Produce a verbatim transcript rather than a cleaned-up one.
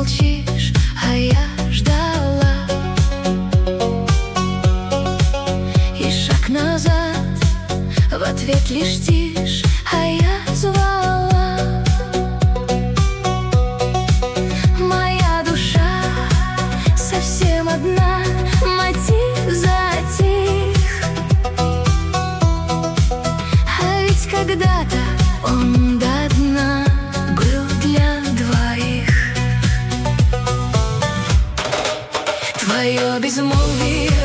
молчишь, а я ждала. И шаг назад, в ответ лишь тишь, а я звала. Моя душа совсем одна, мотив затих. А ведь когда-то он до дна был для двоих. Твое безмолвие